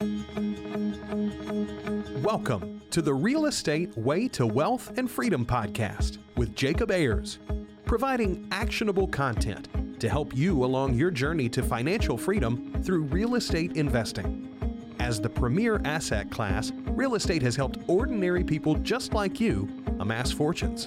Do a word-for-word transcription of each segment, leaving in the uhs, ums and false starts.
Welcome to the Real Estate Way to Wealth and Freedom podcast with Jacob Ayers, providing actionable content to help you along your journey to financial freedom through real estate investing. As the premier asset class, real estate has helped ordinary people just like you amass fortunes.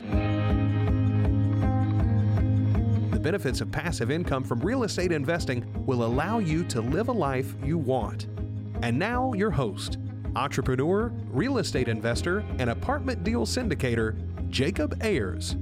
The benefits of passive income from real estate investing will allow you to live a life you want. And now your host, entrepreneur, real estate investor, and apartment deal syndicator, Jacob Ayers.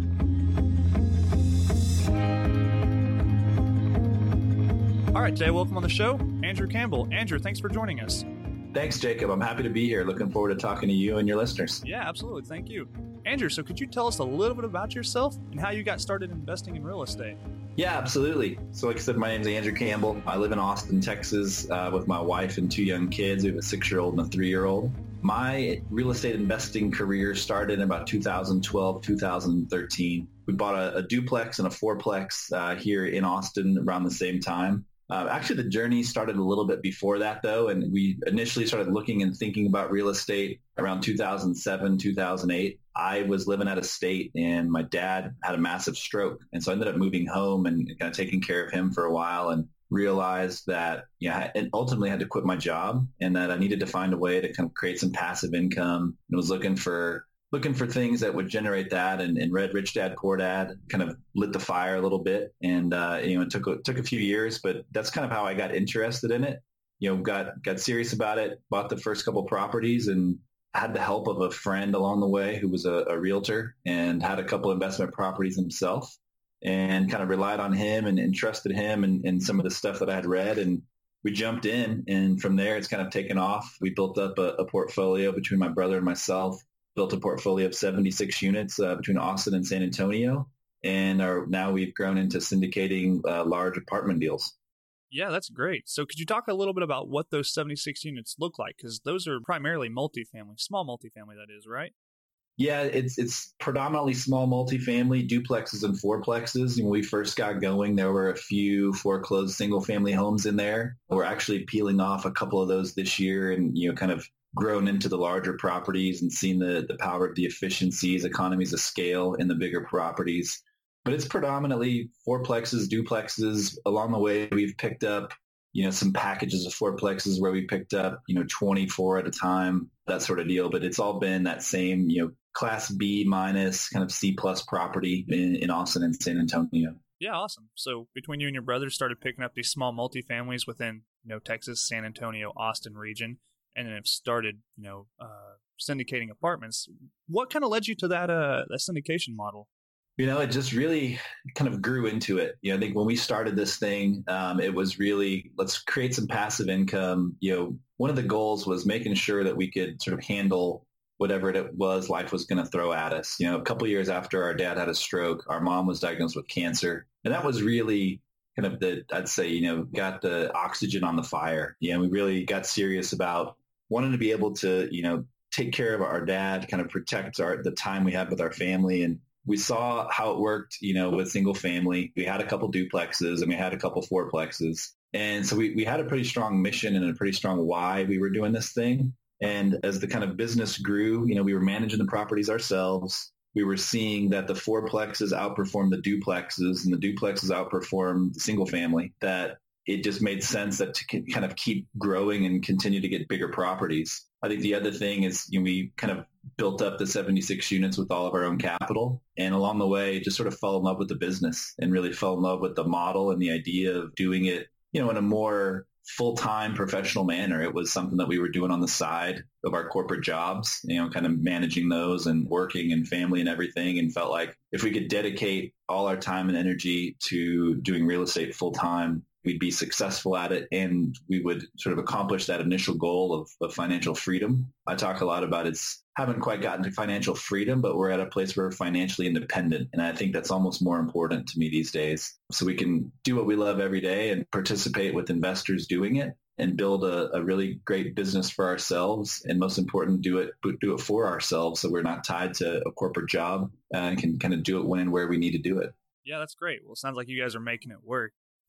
All right, today, welcome on the show, Andrew Campbell. Andrew, thanks for joining us. Thanks, Jacob. I'm happy to be here. Looking forward to talking to you and your listeners. Yeah, absolutely. Thank you. Andrew, so could you tell us a little bit about yourself and how you got started investing in real estate? Yeah, absolutely. So like I said, my name is Andrew Campbell. I live in Austin, Texas uh, with my wife and two young kids. We have a six-year-old and a three-year-old. My real estate investing career started in about two thousand twelve, two thousand thirteen. We bought a, a duplex and a fourplex uh, here in Austin around the same time. Uh, actually, the journey started a little bit before that, though, and we initially started looking and thinking about real estate around two thousand seven, two thousand eight. I was living out of state, and my dad had a massive stroke, and so I ended up moving home and kind of taking care of him for a while, and realized that, yeah, and ultimately had to quit my job, and that I needed to find a way to kind of create some passive income, and was looking for looking for things that would generate that, and, and read Rich Dad, Poor Dad, kind of lit the fire a little bit. And, uh, you know, it took, it took a few years, but that's kind of how I got interested in it. You know, got, got serious about it, bought the first couple properties, and had the help of a friend along the way who was a, a realtor and had a couple investment properties himself, and kind of relied on him and, and trusted him and, and some of the stuff that I had read. And we jumped in, and from there it's kind of taken off. We built up a, a portfolio between my brother and myself. Built a portfolio of seventy-six units uh, between Austin and San Antonio, and are, now we've grown into syndicating uh, large apartment deals. Yeah, that's great. So could you talk a little bit about what those seventy-six units look like? Because those are primarily multifamily, small multifamily, that is, right? Yeah, it's it's predominantly small multifamily, duplexes and fourplexes. When we first got going, there were a few foreclosed single-family homes in there. We're actually peeling off a couple of those this year, and you know, kind of grown into the larger properties and seen the, the power of the efficiencies, economies of scale in the bigger properties. But it's predominantly fourplexes, duplexes. Along the way, we've picked up, you know, some packages of fourplexes where we picked up, you know, twenty-four at a time, that sort of deal. But it's all been that same, you know, Class B minus kind of C plus property in, in Austin and San Antonio. Yeah, awesome. So between you and your brother started picking up these small multifamilies within, you know, Texas, San Antonio, Austin region, and then have started, you know, uh, syndicating apartments. What kind of led you to that uh, that syndication model? You know, it just really kind of grew into it. You know, I think when we started this thing, um, it was really, let's create some passive income. You know, one of the goals was making sure that we could sort of handle whatever it was life was going to throw at us. You know, a couple of years after our dad had a stroke, our mom was diagnosed with cancer. And that was really kind of the, I'd say, you know, got the oxygen on the fire. You know, we really got serious about wanting to be able to, you know, take care of our dad, kind of protect our the time we had with our family. And we saw how it worked, you know, with single family. We had a couple duplexes and we had a couple fourplexes. And so we, we had a pretty strong mission and a pretty strong why we were doing this thing. And as the kind of business grew, you know, we were managing the properties ourselves. We were seeing that the fourplexes outperformed the duplexes and the duplexes outperformed the single family, that it just made sense that to kind of keep growing and continue to get bigger properties. I think the other thing is, you know, we kind of built up the seventy-six units with all of our own capital. And along the way, just sort of fell in love with the business and really fell in love with the model and the idea of doing it, you know, in a more full-time professional manner. It was something that we were doing on the side of our corporate jobs, you know, kind of managing those and working and family and everything, and felt like if we could dedicate all our time and energy to doing real estate full-time, we'd be successful at it, and we would sort of accomplish that initial goal of, of financial freedom. I talk a lot about it's haven't quite gotten to financial freedom, but we're at a place where we're financially independent. And I think that's almost more important to me these days. So we can do what we love every day and participate with investors doing it and build a, a really great business for ourselves. And most important, do it do it for ourselves, so we're not tied to a corporate job and can kind of do it when and where we need to do it. Yeah, that's great. Well, it sounds like you guys are making it work.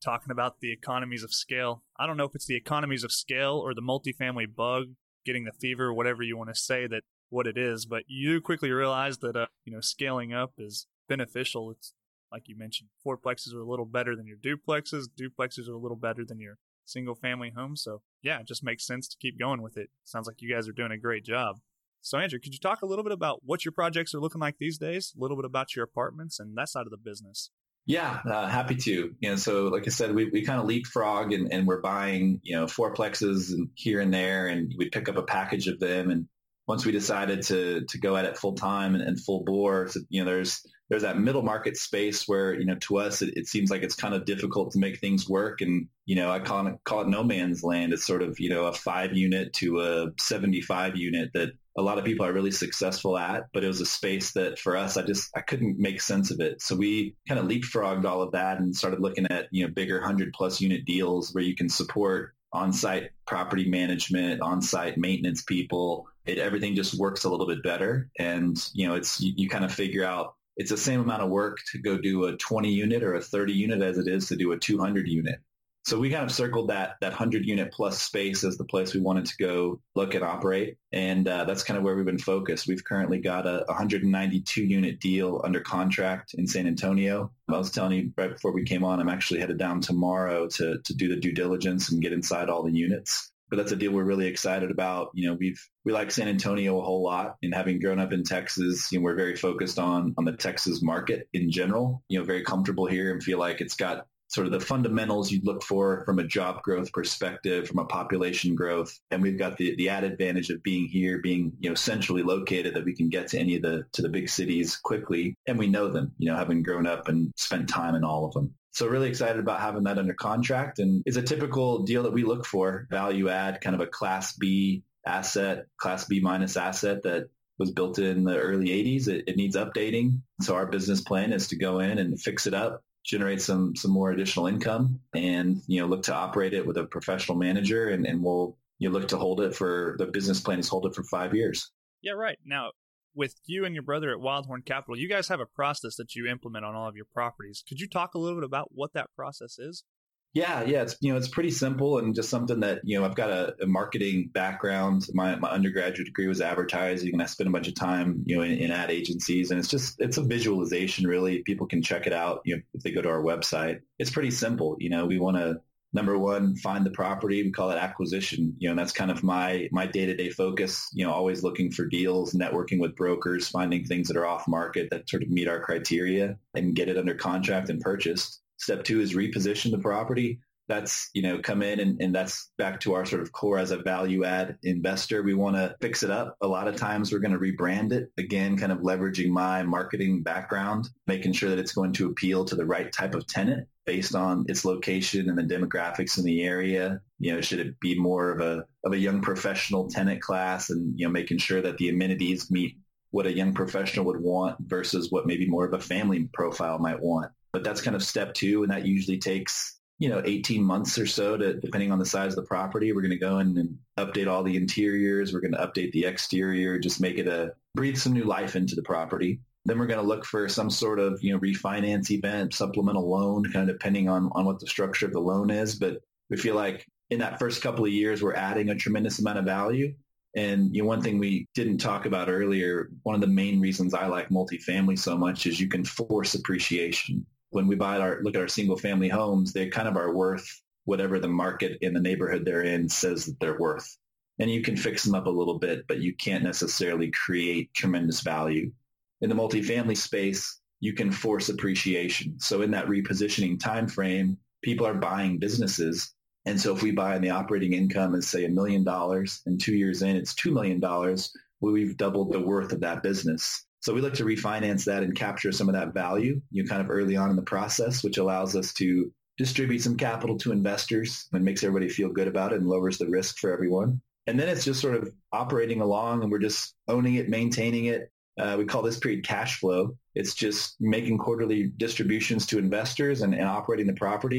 talking about the economies of scale. I don't know if it's the economies of scale or the multifamily bug getting the fever, whatever you want to say that what it is, but you quickly realize that, uh, you know, scaling up is beneficial. It's like you mentioned, fourplexes are a little better than your duplexes. Duplexes are a little better than your single family homes. So yeah, it just makes sense to keep going with it. Sounds like you guys are doing a great job. So Andrew, could you talk a little bit about what your projects are looking like these days? A little bit about your apartments and that side of the business. Yeah, uh, happy to. You know, so like I said, we, we kind of leapfrog and, and we're buying, you know, fourplexes and here and there, and we pick up a package of them. And once we decided to to go at it full time and, and full bore, so, you know, there's there's that middle market space where, you know, to us, it, it seems like it's kind of difficult to make things work. And, you know, I call it, call it no man's land. It's sort of, you know, a five unit to a seventy-five unit that a lot of people are really successful at, but it was a space that for us, I just, I couldn't make sense of it. So we kind of leapfrogged all of that and started looking at, you know, bigger hundred plus unit deals where you can support on-site property management, on-site maintenance people. It, everything just works a little bit better. And, you know, it's, you, you kind of figure out it's the same amount of work to go do a twenty unit or a thirty unit as it is to do a two hundred unit. So we kind of circled that that one hundred unit plus space as the place we wanted to go look and operate. And uh, that's kind of where we've been focused. We've currently got a one hundred ninety-two unit deal under contract in San Antonio. I was telling you right before we came on, I'm actually headed down tomorrow to to do the due diligence and get inside all the units. But that's a deal we're really excited about. You know, we've we like San Antonio a whole lot, and having grown up in Texas, you know, we're very focused on on the Texas market in general. You know, very comfortable here and feel like it's got sort of the fundamentals you'd look for from a job growth perspective, from a population growth. And we've got the, the added advantage of being here, being, you know, centrally located, that we can get to any of the, to the big cities quickly. And we know them, you know, having grown up and spent time in all of them. So really excited about having that under contract. And it's a typical deal that we look for, value add, kind of a class B asset, class B minus asset that was built in the early eighties. It, it needs updating. So our business plan is to go in and fix it up, generate some some more additional income, and, you know, look to operate it with a professional manager, and, and we'll you know, look to hold it for, the business plan is hold it for five years. Yeah, right. Now, with you and your brother at Wildhorn Capital, you guys have a process that you implement on all of your properties. Could you talk a little bit about what that process is? Yeah, yeah, it's you know it's pretty simple, and just something that, you know I've got a, a marketing background. My my undergraduate degree was advertising, and I spent a bunch of time you know in, in ad agencies, and it's just it's a visualization really. People can check it out you know if they go to our website. It's pretty simple. You know we want to, number one, find the property. We call it acquisition. You know and that's kind of my my day to day focus. You know always looking for deals, networking with brokers, finding things that are off market that sort of meet our criteria, and get it under contract and purchased. Step two is reposition the property. That's, you know, come in and, and that's back to our sort of core as a value add investor. We want to fix it up. A lot of times we're going to rebrand it. Again, kind of leveraging my marketing background, making sure that it's going to appeal to the right type of tenant based on its location and the demographics in the area. You know, should it be more of a of a young professional tenant class, and, you know, making sure that the amenities meet what a young professional would want versus what maybe more of a family profile might want. But that's kind of step two, and that usually takes, you know, eighteen months or so, to, depending on the size of the property. We're going to go in and update all the interiors. We're going to update the exterior, just make it a, breathe some new life into the property. Then we're going to look for some sort of, you know, refinance event, supplemental loan, kind of depending on, on what the structure of the loan is. But we feel like in that first couple of years, we're adding a tremendous amount of value. And, you know, one thing we didn't talk about earlier, one of the main reasons I like multifamily so much is you can force appreciation. When we buy our, look at our single family homes, they kind of are worth whatever the market in the neighborhood they're in says that they're worth. And you can fix them up a little bit, but you can't necessarily create tremendous value. In the multifamily space, you can force appreciation. So in that repositioning time frame, people are buying businesses. And so if we buy and the operating income is, say, a million dollars, and two years in, it's two million dollars, well, we've doubled the worth of that business. So we look to refinance that and capture some of that value, you know, kind of early on in the process, which allows us to distribute some capital to investors and makes everybody feel good about it and lowers the risk for everyone. And then it's just sort of operating along, and we're just owning it, maintaining it. Uh, we call this period cash flow. It's just making quarterly distributions to investors and, and operating the property.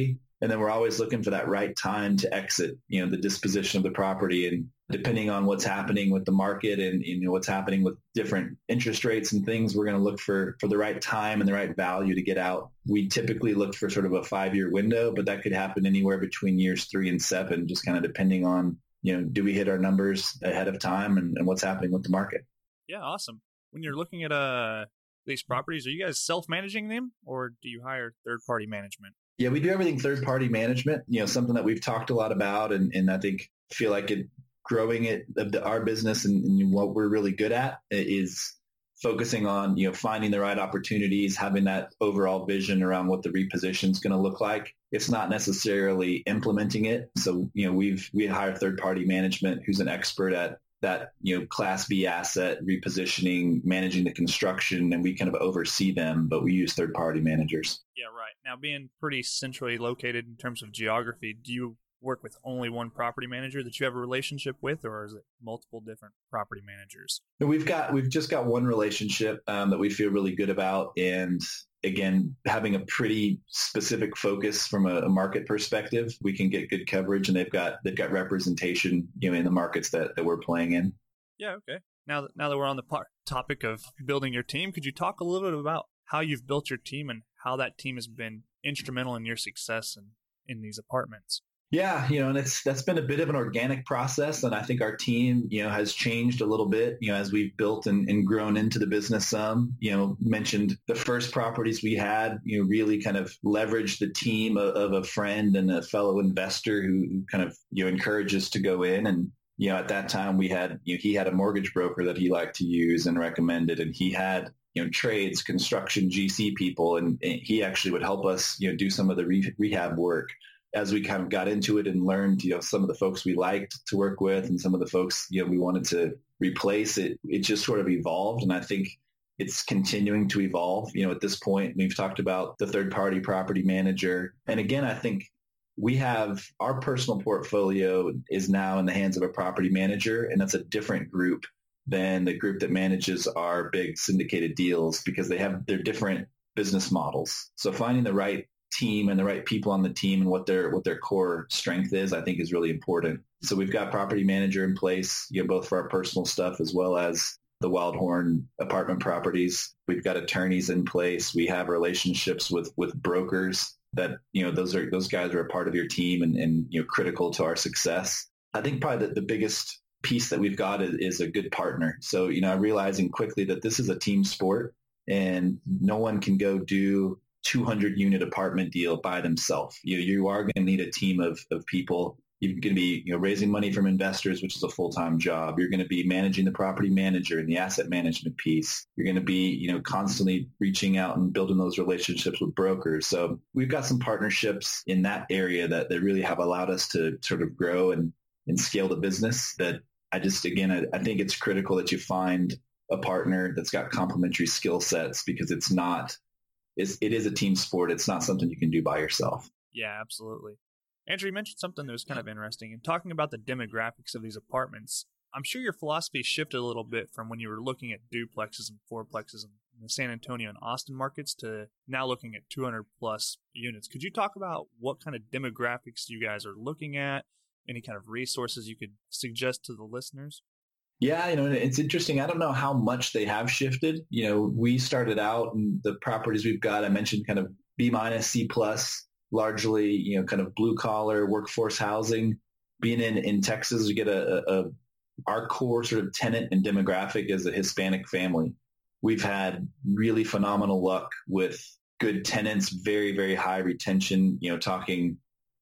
And then we're always looking for that right time to exit, you know, the disposition of the property. And depending on what's happening with the market and, you know, what's happening with different interest rates and things, we're going to look for, for the right time and the right value to get out. We typically look for sort of a five-year window, but that could happen anywhere between years three and seven, just kind of depending on, you know, do we hit our numbers ahead of time and, and what's happening with the market. Yeah, awesome. When you're looking at uh, these properties, are you guys self-managing them or do you hire third-party management? Yeah, we do everything third-party management, you know, something that we've talked a lot about. And, and I think feel like it growing it, our business and, and what we're really good at is focusing on, you know, finding the right opportunities, having that overall vision around what the reposition is going to look like. It's not necessarily implementing it. So, you know, we've, we hire third-party management who's an expert at that, you know, Class B asset repositioning, managing the construction, and we kind of oversee them, but we use third-party managers. Yeah, right. Now, being pretty centrally located in terms of geography, do you work with only one property manager that you have a relationship with, or is it multiple different property managers? We've got, we've just got one relationship um, that we feel really good about. And again, having a pretty specific focus from a, a market perspective, we can get good coverage, and they've got, they've got representation, you know, in the markets that, that we're playing in. Yeah. Okay. Now that, now that we're on the par- topic of building your team, could you talk a little bit about how you've built your team and how that team has been instrumental in your success in, in these apartments? Yeah, you know, and it's that's been a bit of an organic process, and I think our team, you know, has changed a little bit, you know, as we've built and, and grown into the business some. You know, mentioned the first properties we had, you know, really kind of leveraged the team of, of a friend and a fellow investor who kind of, you know, encouraged us to go in. And, you know, at that time we had, you know, he had a mortgage broker that he liked to use and recommended, and he had, you know, trades, construction, G C people, and, and he actually would help us, you know, do some of the re- rehab work. As we kind of got into it and learned, you know, some of the folks we liked to work with and some of the folks, you know, we wanted to replace, it, it just sort of evolved. And I think it's continuing to evolve. You know, at this point, we've talked about the third-party property manager. And again, I think we have our personal portfolio is now in the hands of a property manager, and that's a different group than the group that manages our big syndicated deals because they have their different business models. So finding the right team and the right people on the team and what their what their core strength is, I think is really important. So we've got property manager in place, you know, both for our personal stuff as well as the Wildhorn apartment properties. We've got attorneys in place. We have relationships with with brokers that, you know, those are those guys are a part of your team and, and you know, critical to our success. I think probably the, the biggest piece that we've got is, is a good partner. So, you know, realizing quickly that this is a team sport and no one can go do two hundred unit apartment deal by themselves. You you are going to need a team of, of people. You're going to be, you know, raising money from investors, which is a full-time job. You're going to be managing the property manager and the asset management piece. You're going to be, you know, constantly reaching out and building those relationships with brokers. So we've got some partnerships in that area that, that really have allowed us to sort of grow and, and scale the business. That I just, again, I, I think it's critical that you find a partner that's got complementary skill sets because it's not, It's, it is a team sport. It's not something you can do by yourself. Yeah, absolutely. Andrew, you mentioned something that was kind of interesting. In talking about the demographics of these apartments, I'm sure your philosophy shifted a little bit from when you were looking at duplexes and fourplexes in the San Antonio and Austin markets to now looking at two hundred plus units. Could you talk about what kind of demographics you guys are looking at? Any kind of resources you could suggest to the listeners? Yeah, you know, it's interesting. I don't know how much they have shifted. You know, we started out and the properties we've got, I mentioned kind of B minus, C plus, largely, you know, kind of blue collar workforce housing. Being in, in Texas, we get a, a, a our core sort of tenant and demographic is a Hispanic family. We've had really phenomenal luck with good tenants, very, very high retention, you know, talking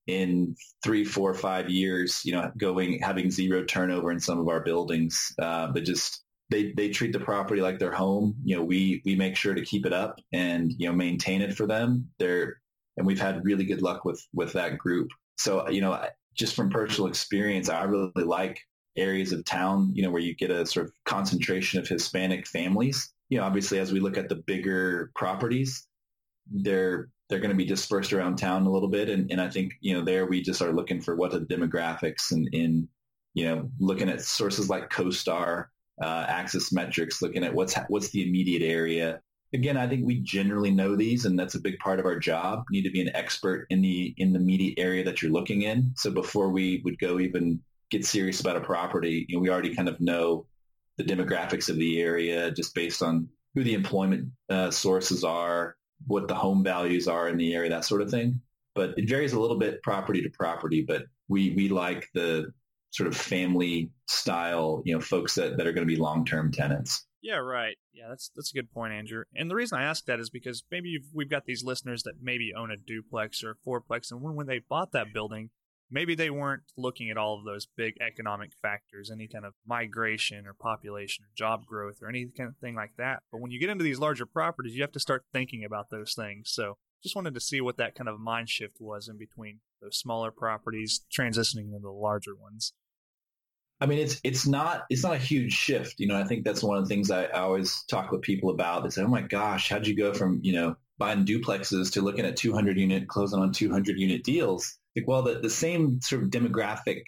in three, four, five years, you know, going, having zero turnover in some of our buildings. Uh, but just, they, they treat the property like their home. You know, we, we make sure to keep it up and, you know, maintain it for them. They're, and we've had really good luck with, with that group. So, you know, just from personal experience, I really like areas of town, you know, where you get a sort of concentration of Hispanic families. You know, obviously, as we look at the bigger properties, they're, they're going to be dispersed around town a little bit. And, and I think, you know, there we just are looking for what are the demographics and in, you know, looking at sources like CoStar, uh, Axis Metrics, looking at what's, what's the immediate area. again, I think we generally know these, and that's a big part of our job. We need to be an expert in the in the immediate area that you're looking in. So before we would go even get serious about a property, you know, we already kind of know the demographics of the area just based on who the employment uh, sources are, what the home values are in the area, that sort of thing. But it varies a little bit property to property, but we, we like the sort of family style, you know, folks that, that are going to be long-term tenants. Yeah, right. Yeah, that's that's a good point, Andrew. And the reason I ask that is because maybe you've, we've got these listeners that maybe own a duplex or a fourplex, and when, when they bought that building, maybe they weren't looking at all of those big economic factors, any kind of migration or population or job growth or any kind of thing like that. But when you get into these larger properties, you have to start thinking about those things. So just wanted to see what that kind of mind shift was in between those smaller properties transitioning into the larger ones. I mean, it's it's not it's not a huge shift. You know, I think that's one of the things I, I always talk with people about. They say, oh my gosh, how'd you go from, you know, buying duplexes to looking at two hundred unit, closing on two hundred unit deals? Like, well, the, the same sort of demographic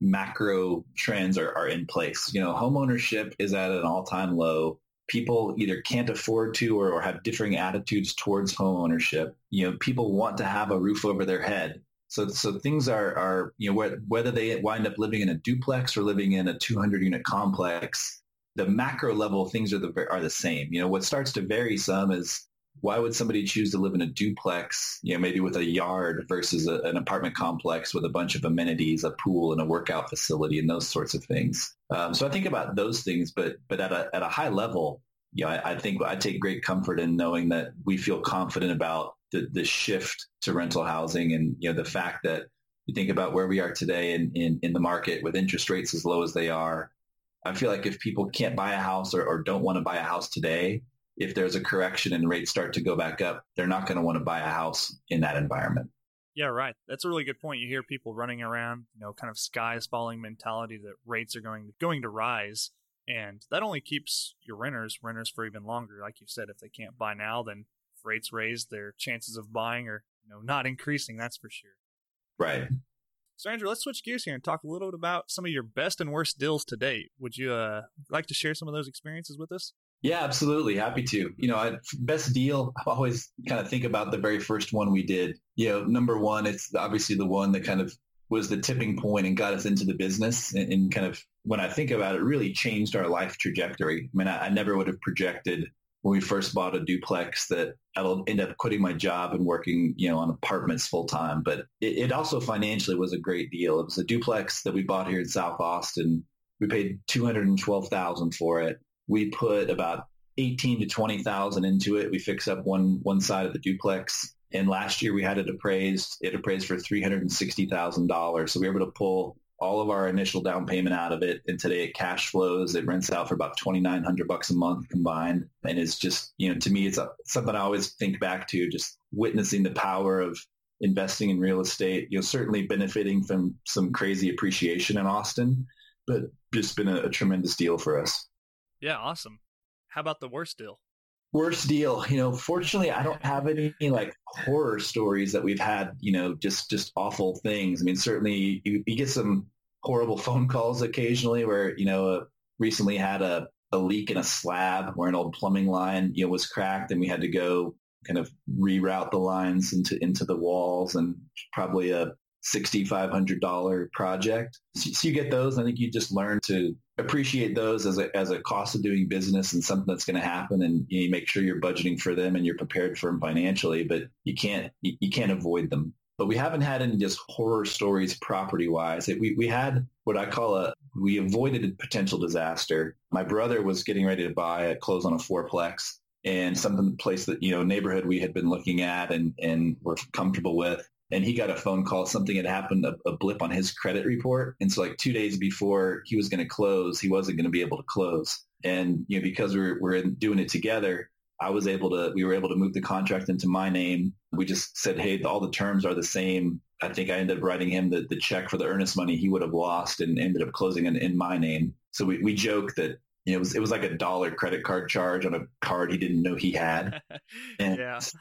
macro trends are, are in place. You know, home ownership is at an all-time low. People either can't afford to or, or have differing attitudes towards home ownership. You know, people want to have a roof over their head. So, so things are, are, you know, whether they wind up living in a duplex or living in a two hundred unit complex, the macro level things are the, are the same. You know, what starts to vary some is why would somebody choose to live in a duplex, you know, maybe with a yard versus a, an apartment complex with a bunch of amenities, a pool and a workout facility and those sorts of things. Um, so I think about those things, but, but at a, at a high level, you know, I, I think I take great comfort in knowing that we feel confident about the, the shift to rental housing and, you know, the fact that you think about where we are today in, in, in the market with interest rates as low as they are. I feel like if people can't buy a house or, or don't want to buy a house today, if there's a correction and rates start to go back up, they're not going to want to buy a house in that environment. Yeah, right. That's a really good point. You hear people running around, you know, kind of skies falling mentality that rates are going going to rise. And that only keeps your renters, renters for even longer. Like you said, if they can't buy now, then if rates raise, their chances of buying are, you know, not increasing, that's for sure. Right. So, Andrew, let's switch gears here and talk a little bit about some of your best and worst deals to date. Would you uh, like to share some of those experiences with us? Yeah, absolutely. Happy to. You know, I, best deal, I always kind of think about the very first one we did. You know, number one, it's obviously the one that kind of was the tipping point and got us into the business and, and kind of, when I think about it, really changed our life trajectory. I mean, I, I never would have projected when we first bought a duplex that I'll end up quitting my job and working, you know, on apartments full time. But it, it also financially was a great deal. It was a duplex that we bought here in South Austin. We paid two hundred twelve thousand dollars for it. We put about eighteen to twenty thousand into it. We fixed up one one side of the duplex. And last year we had it appraised. It appraised for three hundred sixty thousand dollars. So we were able to pull all of our initial down payment out of it. And today it cash flows. It rents out for about twenty-nine hundred bucks a month combined. And it's just, you know, to me, it's a, something I always think back to, just witnessing the power of investing in real estate, you know, certainly benefiting from some crazy appreciation in Austin, but just been a, a tremendous deal for us. Yeah, awesome. How about the worst deal? Worst deal, you know, fortunately, I don't have any like horror stories that we've had, you know, just, just awful things. I mean, certainly you, you get some horrible phone calls occasionally where, you know, uh, recently had a, a leak in a slab where an old plumbing line, you know, was cracked and we had to go kind of reroute the lines into, into the walls, and probably a six thousand five hundred dollars project. So, so you get those. I think you just learn to appreciate those as a as a cost of doing business and something that's going to happen, and you make sure you're budgeting for them and you're prepared for them financially, but you can't you, you can't avoid them. But we haven't had any just horror stories property wise. We we had what I call a we avoided a potential disaster. My brother was getting ready to buy a close on a fourplex, and something place that, you know, neighborhood we had been looking at and and were comfortable with. And he got a phone call, something had happened, a, a blip on his credit report. And so like two days before he was going to close, he wasn't going to be able to close. And, you know, because we're, we're doing it together, I was able to, we were able to move the contract into my name. We just said, hey, all the terms are the same. I think I ended up writing him the, the check for the earnest money he would have lost and ended up closing in, in my name. So we, we joke that, you know, it was, it was like a dollar credit card charge on a card he didn't know he had. And yeah.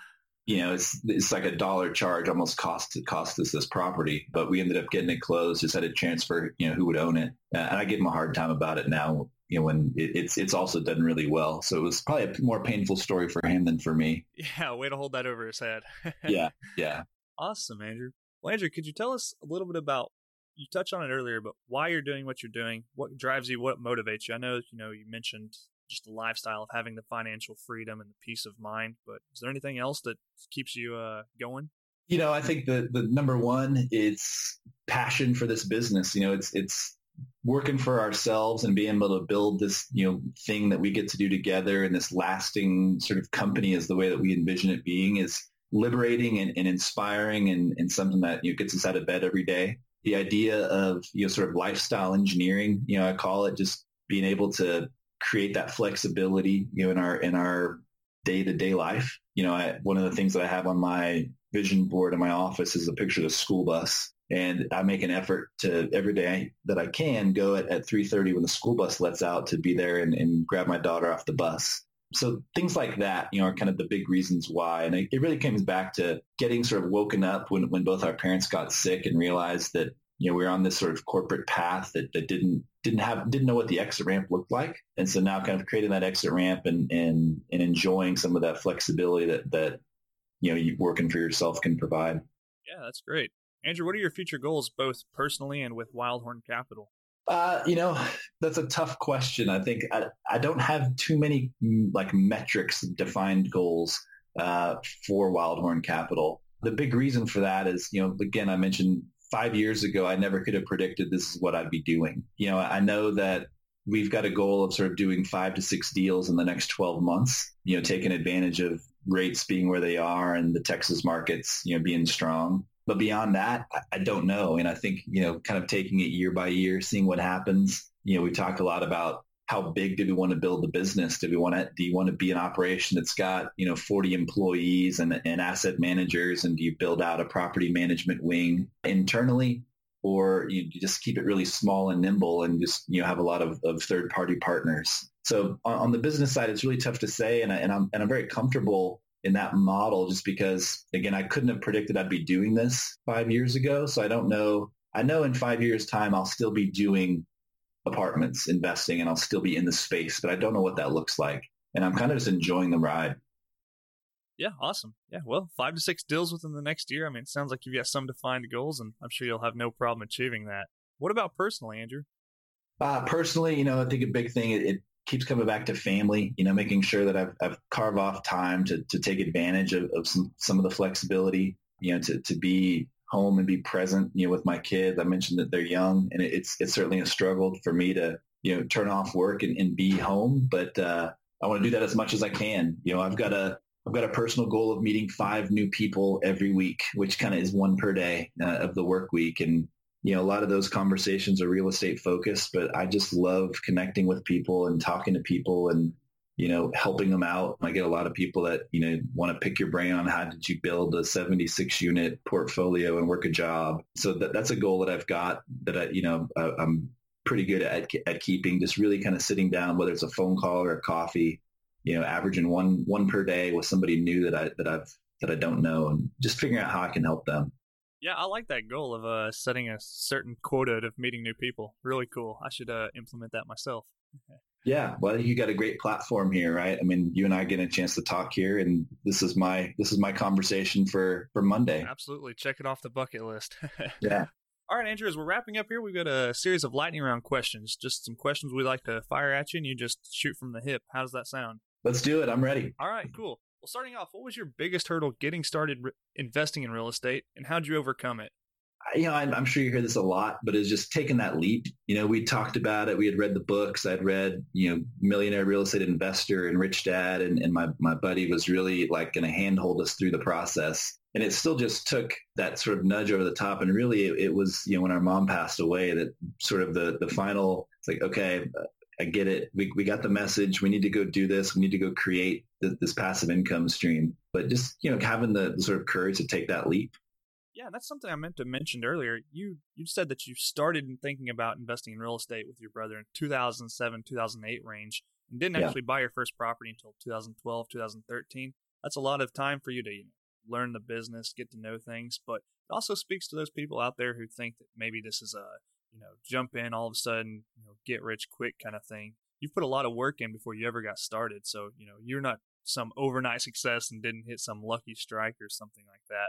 you know, it's it's like a dollar charge almost cost cost us this property, but we ended up getting it closed. Just had to transfer, you know, who would own it, uh, and I give him a hard time about it now. You know, when it, it's it's also done really well, so it was probably a more painful story for him than for me. Yeah, way to hold that over his head. yeah, yeah. Awesome, Andrew. Well, Andrew, could you tell us a little bit about? You touched on it earlier, but why you're doing what you're doing? What drives you? What motivates you? I know you know you mentioned just the lifestyle of having the financial freedom and the peace of mind, but is there anything else that keeps you uh, going? You know, I think the, the number one is passion for this business. You know, it's, it's working for ourselves and being able to build this, you know, thing that we get to do together, and this lasting sort of company is the way that we envision it being, is liberating and, and inspiring, and, and something that, you know, gets us out of bed every day. The idea of, you know, sort of lifestyle engineering, you know, I call it, just being able to create that flexibility, you know, in our, in our day-to-day life. You know, I, one of the things that I have on my vision board in my office is a picture of the school bus. And I make an effort to every day that I can go at, at three thirty when the school bus lets out to be there and, and grab my daughter off the bus. So things like that, you know, are kind of the big reasons why. And it, it really comes back to getting sort of woken up when, when both our parents got sick and realized that, you know, we were on this sort of corporate path that, that didn't didn't have didn't know what the exit ramp looked like. And so now kind of creating that exit ramp and and, and enjoying some of that flexibility that, that, you know, you working for yourself can provide. Yeah, that's great. Andrew, what are your future goals, both personally and with Wildhorn Capital? Uh, you know, that's a tough question. I think I, I don't have too many like metrics, defined goals uh, for Wildhorn Capital. The big reason for that is, you know, again, I mentioned five years ago, I never could have predicted this is what I'd be doing. You know, I know that we've got a goal of sort of doing five to six deals in the next twelve months, you know, taking advantage of rates being where they are and the Texas markets, you know, being strong. But beyond that, I don't know. And I think, you know, kind of taking it year by year, seeing what happens. You know, we talk a lot about how big do we want to build the business? Do we want to, do you want to be an operation that's got, you know, forty employees and, and asset managers? And do you build out a property management wing internally? Or you just keep it really small and nimble and just, you know, have a lot of, of third-party partners? So on, on the business side, it's really tough to say. And, I, and, I'm, and I'm very comfortable in that model, just because, again, I couldn't have predicted I'd be doing this five years ago. So I don't know. I know in five years' time, I'll still be doing apartments investing and I'll still be in the space, but I don't know what that looks like. And I'm kind of just enjoying the ride. Yeah, awesome. Yeah, well, five to six deals within the next year. I mean, it sounds like you've got some defined goals, and I'm sure you'll have no problem achieving that. What about personally, Andrew? Uh, personally, you know, I think a big thing, it, it keeps coming back to family, you know, making sure that I've, I've carved off time to, to take advantage of, of some, some of the flexibility, you know, to, to be home and be present, you know, with my kids. I mentioned that they're young, and it's, it's certainly a struggle for me to, you know, turn off work and, and be home. But uh, I want to do that as much as I can. You know, I've got a, I've got a personal goal of meeting five new people every week, which kind of is one per day uh, of the work week. And, you know, a lot of those conversations are real estate focused, but I just love connecting with people and talking to people and, you know, helping them out. I get a lot of people that, you know, want to pick your brain on how did you build a seventy-six unit portfolio and work a job. So that, that's a goal that I've got that I, you know, I, I'm pretty good at, at keeping, just really kind of sitting down, whether it's a phone call or a coffee, you know, averaging one, one per day with somebody new that I, that I've, that I don't know, and just figuring out how I can help them. Yeah, I like that goal of uh, setting a certain quota of meeting new people. Really cool. I should uh, implement that myself. Yeah, well, you got a great platform here, right? I mean, you and I get a chance to talk here, and this is my this is my conversation for, for Monday. Absolutely. Check it off the bucket list. Yeah. All right, Andrew, as we're wrapping up here, we've got a series of lightning round questions. Just some questions we like to fire at you, and you just shoot from the hip. How does that sound? Let's do it. I'm ready. All right, cool. Well, starting off, what was your biggest hurdle getting started re- investing in real estate, and how did you overcome it? You know, I'm, I'm sure you hear this a lot, but it's just taking that leap. You know, we talked about it. We had read the books. I'd read, you know, Millionaire Real Estate Investor and Rich Dad, and, and my, my buddy was really like going to handhold us through the process. And it still just took that sort of nudge over the top. And really, it, it was, you know, when our mom passed away, that sort of the the final, it's like, okay, I get it. We we got the message. We need to go do this. We need to go create this, this passive income stream. But just, you know, having the, the sort of courage to take that leap. Yeah, that's something I meant to mention earlier. You you said that you started thinking about investing in real estate with your brother in two thousand seven, two thousand eight range, and didn't Yeah. actually buy your first property until two thousand twelve, two thousand thirteen. That's a lot of time for you to, you know, learn the business, get to know things, but it also speaks to those people out there who think that maybe this is a, you know, jump in all of a sudden, you know, get rich quick kind of thing. You've put a lot of work in before you ever got started. So, you know, you're not some overnight success and didn't hit some lucky strike or something like that.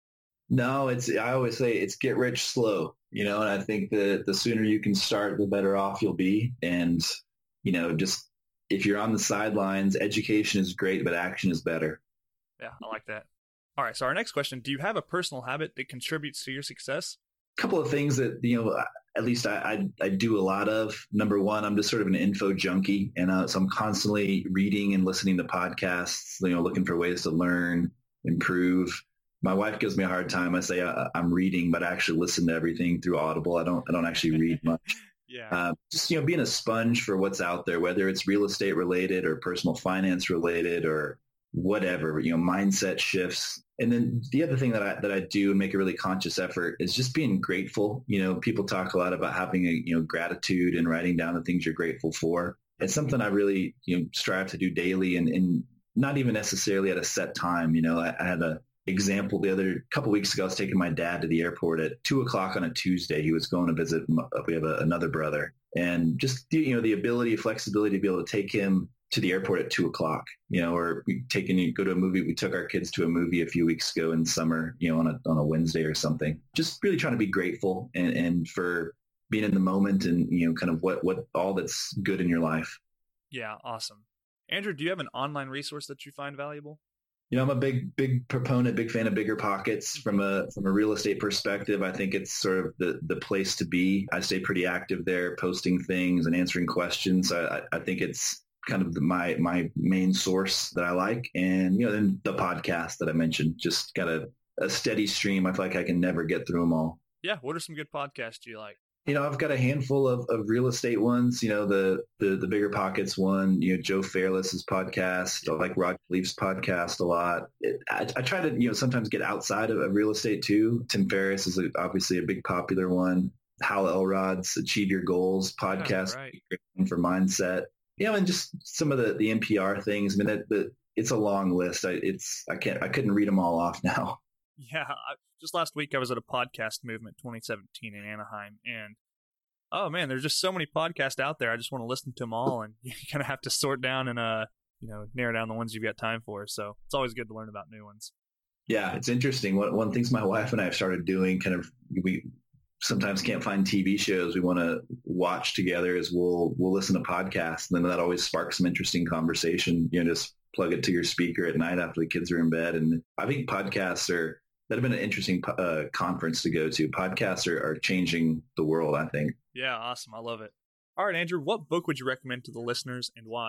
No, it's, I always say it's get rich slow, you know, and I think that the sooner you can start, the better off you'll be. And, you know, just if you're on the sidelines, education is great, but action is better. Yeah, I like that. All right. So our next question, do you have a personal habit that contributes to your success? A couple of things that, you know, at least I, I, I do a lot of. Number one, I'm just sort of an info junkie. And uh, so I'm constantly reading and listening to podcasts, you know, looking for ways to learn, improve. My wife gives me a hard time. I say I, I'm reading, but I actually listen to everything through Audible. I don't I don't actually read much. yeah. Uh, just, you know, being a sponge for what's out there, whether it's real estate related or personal finance related or whatever, you know, mindset shifts. And then the other thing that I that I do and make a really conscious effort is just being grateful. You know, people talk a lot about having a, you know, gratitude and writing down the things you're grateful for. It's something I really, you know, strive to do daily and, and not even necessarily at a set time. You know, I, I had a example the other couple of weeks ago. I was taking my dad to the airport at two o'clock on a Tuesday. He was going to visit. We have a, another brother, and just you know the ability, flexibility to be able to take him to the airport at two o'clock. You know, or we taking you go to a movie. We took our kids to a movie a few weeks ago in summer. You know, on a on a Wednesday or something. Just really trying to be grateful and, and for being in the moment and you know kind of what what all that's good in your life. Yeah, awesome. Andrew, do you have an online resource that you find valuable? You know, I'm a big, big proponent, big fan of Bigger Pockets from a from a real estate perspective. I think it's sort of the, the place to be. I stay pretty active there, posting things and answering questions. I, I think it's kind of the, my my main source that I like. And, you know, then the podcast that I mentioned, just got a, a steady stream. I feel like I can never get through them all. Yeah. What are some good podcasts do you like? You know, I've got a handful of, of real estate ones, you know, the, the, the Bigger Pockets one, you know, Joe Fairless's podcast. I like Roger Leaf's podcast a lot. It, I, I try to, you know, sometimes get outside of, of real estate too. Tim Ferriss is a, obviously a big popular one. Hal Elrod's Achieve Your Goals podcast, yeah, right. for mindset. You know, and just some of the, the N P R things. I mean, that, the, it's a long list. I, it's, I can't, I couldn't read them all off now. Yeah. I, just last week I was at a podcast movement twenty seventeen in Anaheim, and oh man, there's just so many podcasts out there. I just want to listen to them all, and you kind of have to sort down and uh, you know, narrow down the ones you've got time for. So it's always good to learn about new ones. Yeah, it's interesting. One one things my wife and I have started doing, kind of, we sometimes can't find T V shows we want to watch together, is we'll we'll listen to podcasts, and then that always sparks some interesting conversation. You know, just plug it to your speaker at night after the kids are in bed, and I think podcasts are. That have been an interesting uh, conference to go to. Podcasts are, are changing the world, I think. Yeah, awesome. I love it. All right, Andrew, what book would you recommend to the listeners and why?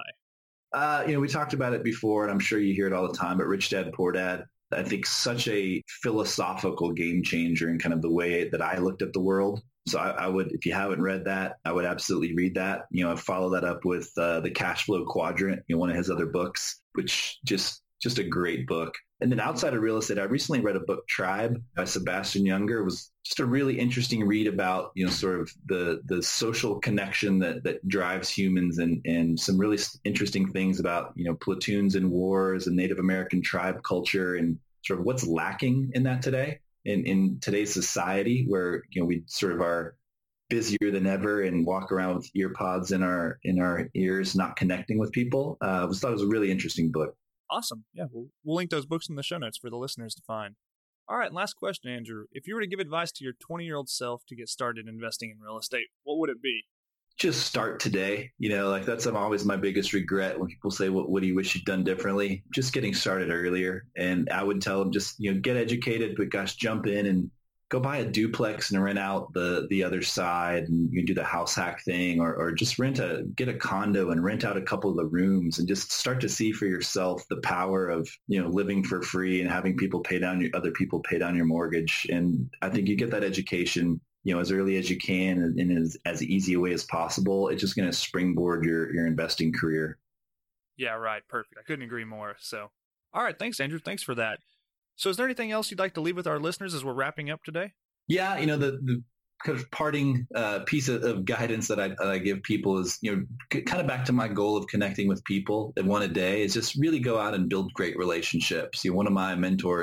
Uh, you know, we talked about it before, and I'm sure you hear it all the time, but Rich Dad, Poor Dad, I think such a philosophical game changer in kind of the way that I looked at the world. So I, I would, if you haven't read that, I would absolutely read that. You know, I follow that up with uh, The Cash Flow Quadrant, you know, one of his other books, which just just a great book. And then outside of real estate, I recently read a book, Tribe, by Sebastian Junger. It was just a really interesting read about, you know, sort of the the social connection that that drives humans, and, and some really interesting things about, you know, platoons and wars and Native American tribe culture, and sort of what's lacking in that today, in, in today's society where, you know, we sort of are busier than ever and walk around with ear pods in our, in our ears, not connecting with people. Uh, I was, thought it was a really interesting book. Awesome. Yeah, we'll, we'll link those books in the show notes for the listeners to find. All right, last question, Andrew. If you were to give advice to your twenty-year-old self to get started investing in real estate, what would it be? Just start today. You know, like that's always my biggest regret when people say, what, what do you wish you'd done differently? Just getting started earlier. And I would tell them just, you know, get educated, but gosh, jump in and go buy a duplex and rent out the the other side, and you can do the house hack thing, or, or just rent a, get a condo and rent out a couple of the rooms, and just start to see for yourself the power of, you know, living for free and having people pay down your, other people pay down your mortgage. And I think you get that education, you know, as early as you can and in as, as easy a way as possible. It's just going to springboard your, your investing career. Yeah, right. Perfect. I couldn't agree more. So, all right. Thanks, Andrew. Thanks for that. So is there anything else you'd like to leave with our listeners as we're wrapping up today? Yeah, you know, the, the kind of parting uh, piece of, of guidance that I, that I give people is, you know, kind of back to my goal of connecting with people at one a day, is just really go out and build great relationships. You know, one of my mentors,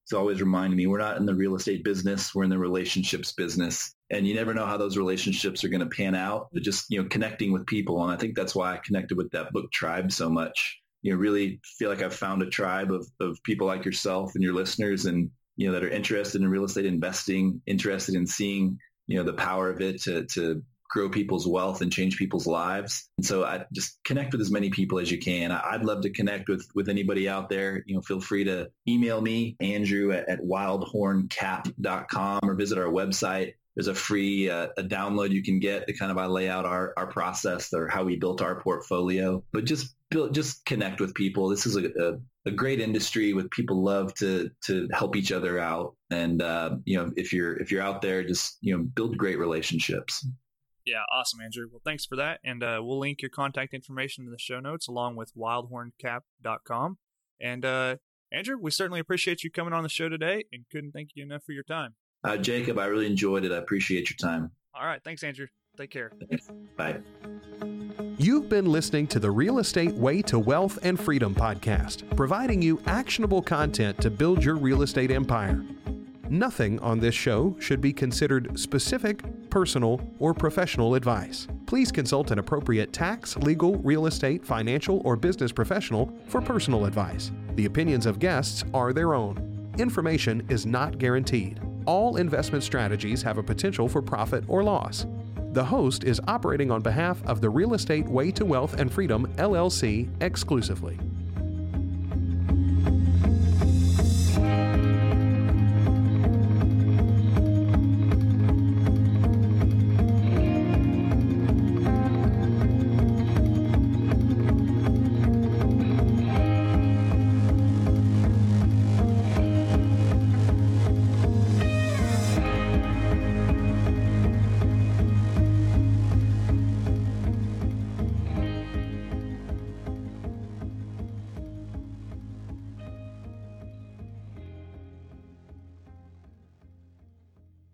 It's always reminding me we're not in the real estate business. We're in the relationships business. And you never know how those relationships are going to pan out. But just, you know, connecting with people. And I think that's why I connected with that book Tribe so much. You know, really feel like I've found a tribe of, of people like yourself and your listeners and, you know, that are interested in real estate investing, interested in seeing, you know, the power of it to, to grow people's wealth and change people's lives. And so I just connect with as many people as you can. I'd love to connect with, with anybody out there. You know, feel free to email me, Andrew at, at wildhorn cap dot com, or visit our website. There's a free uh, a download you can get to kind of I lay out our, our process or how we built our portfolio. But just build, just connect with people. This is a, a, a great industry with people love to to help each other out. And uh, you know, if you're if you're out there, just you know, build great relationships. Yeah, awesome, Andrew. Well, thanks for that. And uh, we'll link your contact information in the show notes along with wildhorn cap dot com. And uh, Andrew, we certainly appreciate you coming on the show today and couldn't thank you enough for your time. Uh, Jacob, I really enjoyed it. I appreciate your time. All right. Thanks, Andrew. Take care. Thanks. Bye. You've been listening to the Real Estate Way to Wealth and Freedom podcast, providing you actionable content to build your real estate empire. Nothing on this show should be considered specific, personal, or professional advice. Please consult an appropriate tax, legal, real estate, financial, or business professional for personal advice. The opinions of guests are their own. Information is not guaranteed. All investment strategies have a potential for profit or loss. The host is operating on behalf of the Real Estate Way to Wealth and Freedom, L L C, exclusively.